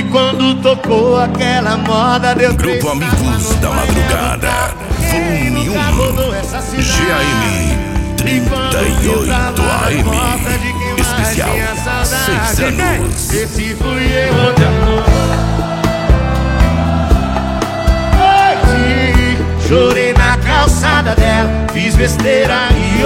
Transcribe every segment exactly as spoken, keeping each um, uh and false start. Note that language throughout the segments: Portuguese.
E quando tocou aquela moda, deu Grupo Amigos da Madrugada, volume um, G A M trinta e oito A M, especial seis anos. Esse fui eu, onde amor. Chorei na calçada dela, fiz besteira e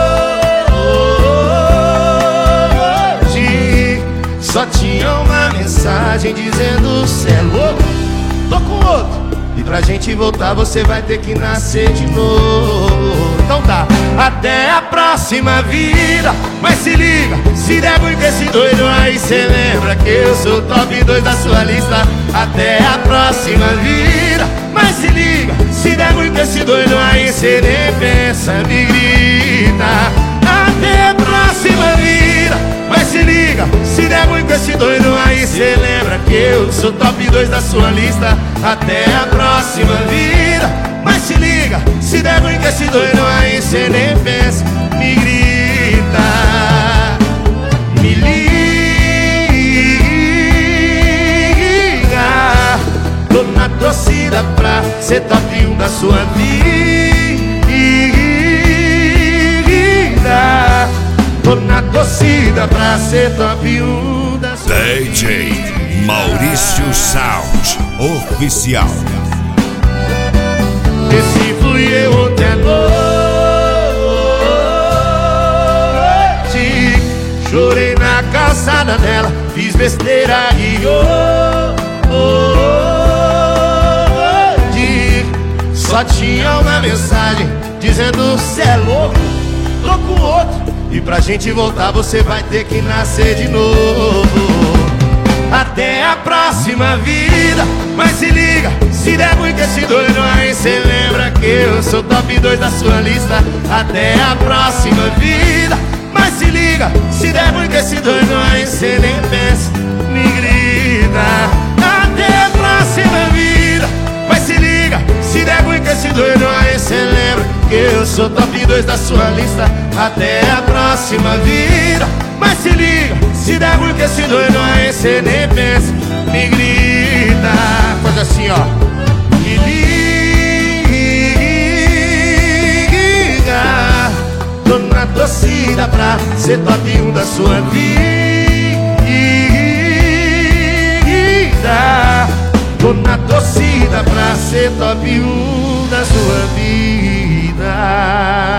hoje só tinha uma mensagem dizendo: cê é louco, tô com outro, e pra gente voltar você vai ter que nascer de novo. Então tá, até a próxima vida. Mas se liga, se der ruim com esse doido aí, cê lembra que eu sou o top dois da sua lista. Até a próxima vida. Mas se liga, se der ruim com esse doido aí, cê nem pensa, me grita. Até a próxima vida. Mas se liga, se der ruim com esse doido aí, cê lembra que eu sou top dois da sua lista. Até a próxima vida. Mas se liga, se der ruim com esse doido aí, cê nem pensa, me grita. Me liga, tô na torcida pra ser top um da sua vida. Tô na torcida pra ser top um da sua vida. D J Maurício Sound Oficial. Esse fui eu ontem à noite. Chorei na calçada dela, fiz besteira e hoje só tinha uma mensagem dizendo: cê é louco, tô com outro, e pra gente voltar você vai ter que nascer de novo. Até a próxima vida. Mas se liga, se der ruim com esse doido aí, cê lembra que eu sou top dois da sua lista. Até a próxima vida. Mas se liga, se der ruim com esse doido aí, cê nem pensa, me grita. Até a próxima vida. Mas se liga, se der ruim com esse doido aí, cê lembra que eu sou top dois da sua lista. Até a próxima vida. Mas se liga, se der ruim com esse doido aí, cê nem pensa, me grita. Faz assim, ó. Me liga, tô na torcida pra ser top um da sua vida. Tô na torcida pra ser top um da sua vida.